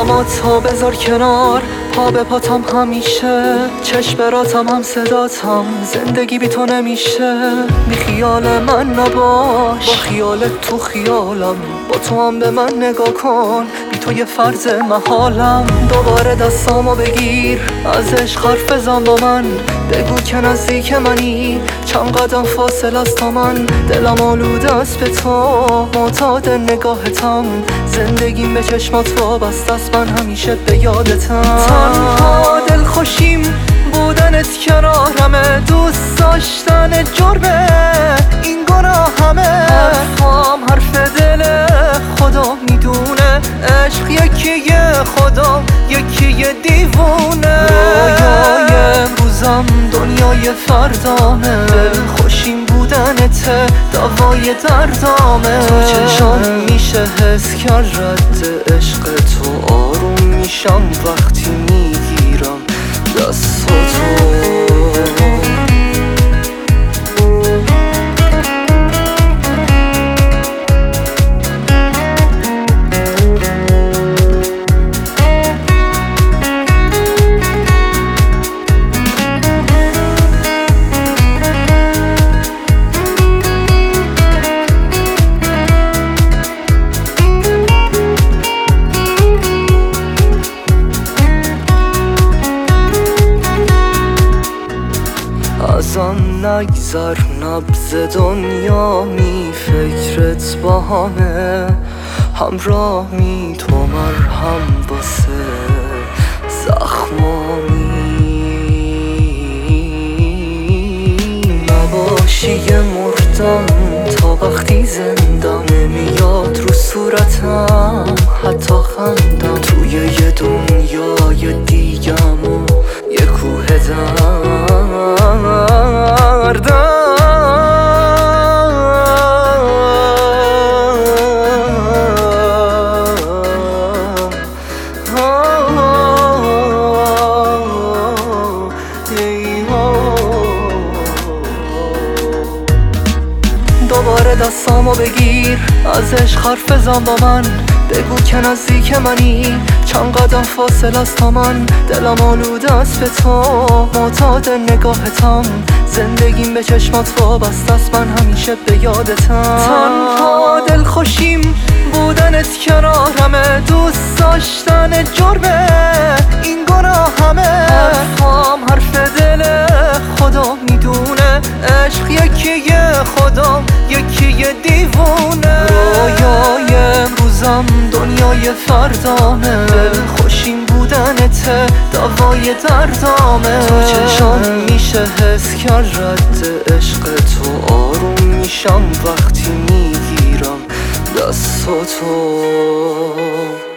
الزاماتو بذار کنار، پا به پاتم همیشه، چشم براتم هم صداتم، زندگی بی تو نمیشه. بی خیال من نباش، با خیالت تو خیالم، با تو هم به من نگاه کن، بی تو یه فرض محالم. دوباره دستامو بگیر، از عشق حرف بزن با من، بگو که نزدیک منی، چند قدم فاصله است تا من. دلم آلوده است به تو، معتاد نگاهتم، زندگیم به چشمات وابسته است، من همیشه به یادتم. تنها دلخوشیم بودنت کنارمه، دوست داشتن جرمه این گناهمه. حرفام حرف دل خدا میدونه، عشق یکیه خدا یکیه دیوونه. رویای امروزم دنیای فردامه، دلخوشیم بودنته دوای دردامه. تو چشام میشه حس کرد رد عشق تو، آروم میشم وقتی میگیرم دست تو. ازم نگذر نبض دنیا می، فکرت با همه همراهی، تو مرهم واسه زخمامی. نباشی مردم تا وقتی زندم، نمیاد رو صورتم حتی خندم، توی یه دنیای دیگم و یه کوه دوباره دستامو بگیر، از عشق حرف بزن با من، بگو که نزدیک منی، چند قدم فاصله است تا من. دلم آلوده است به تو، معتاد نگاهتم، زندگیم به چشمات وابسته است، من همیشه به یادتم. تنها دلخوشیم بودنت کنارمه، دوست داشتن جرمه این گناهمه. حرفام حرف دل خدا میدونه، عشق یکیه خدا یکیه دیوونه. رویای امروزم دنیای فردامه، دلخوشیم بودنته دوای دردامه. تو چشام میشه حس کرد رد عشق تو، آروم میشم وقتی میگیرم دست تو.